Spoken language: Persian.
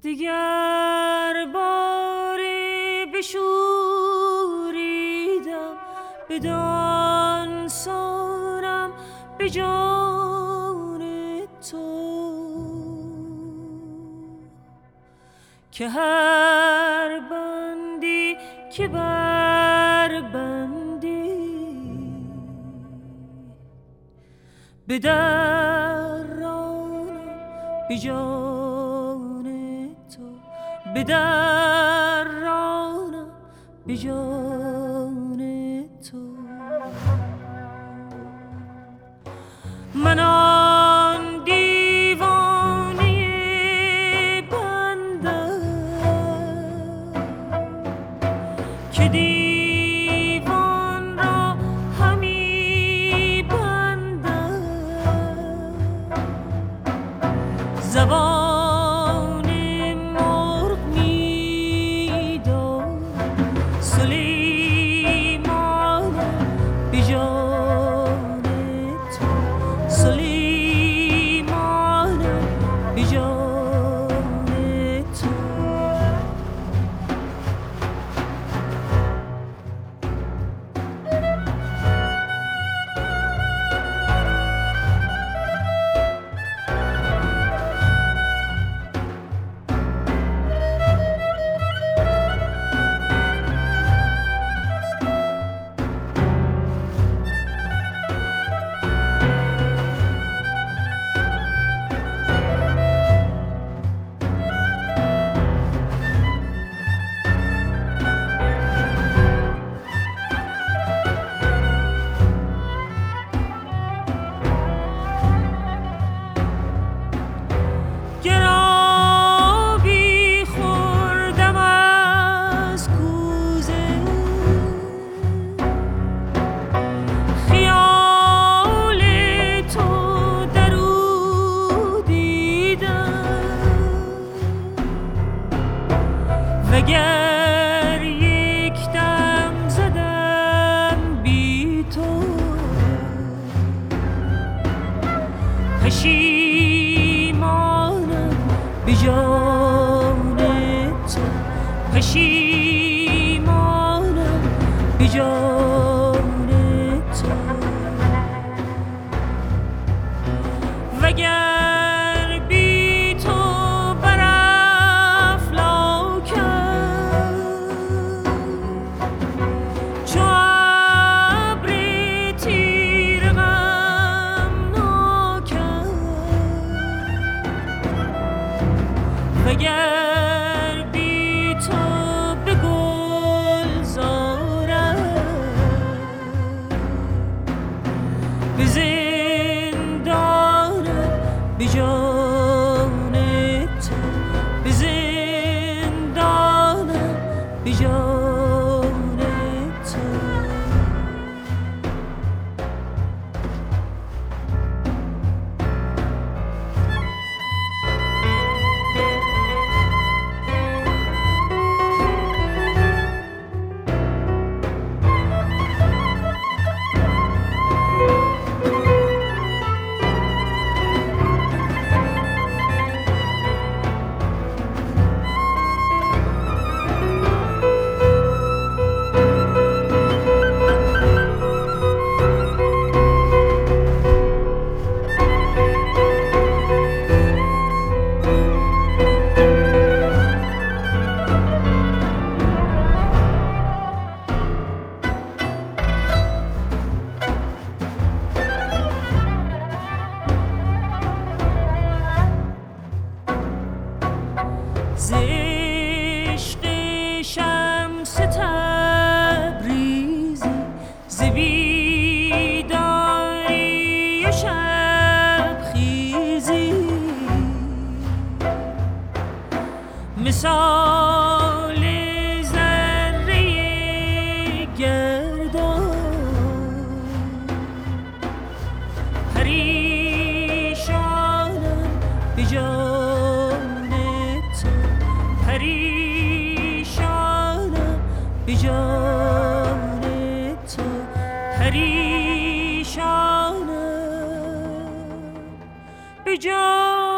دیگر باری بشوریدم بدان سانم به جان تو که هر بندی که بر بندی به درانم به جان تو به درانم به جان تو من آن دیوانه بندم که دیوان را همی بندم زبان مرغ می داد سلیمان به جان تو سلیمان به جان تو گرابی خوردم از کوزه خیال تو در او دیدم وگر یک دم زدم بی تو پشیمانم به جان تو پشیمانم به جان تو وگر بی تو بر افلاکم چو ابر تیره غمناکم وگر بی تو به گلزارم به زندانم به جان تو به زندانم به جان تو ز عشق شمس تبریزی ز بیداری و شب خیزی مثال ذره گردان پریشانم به جان تو پریشانم به جان تو پریشانم به جان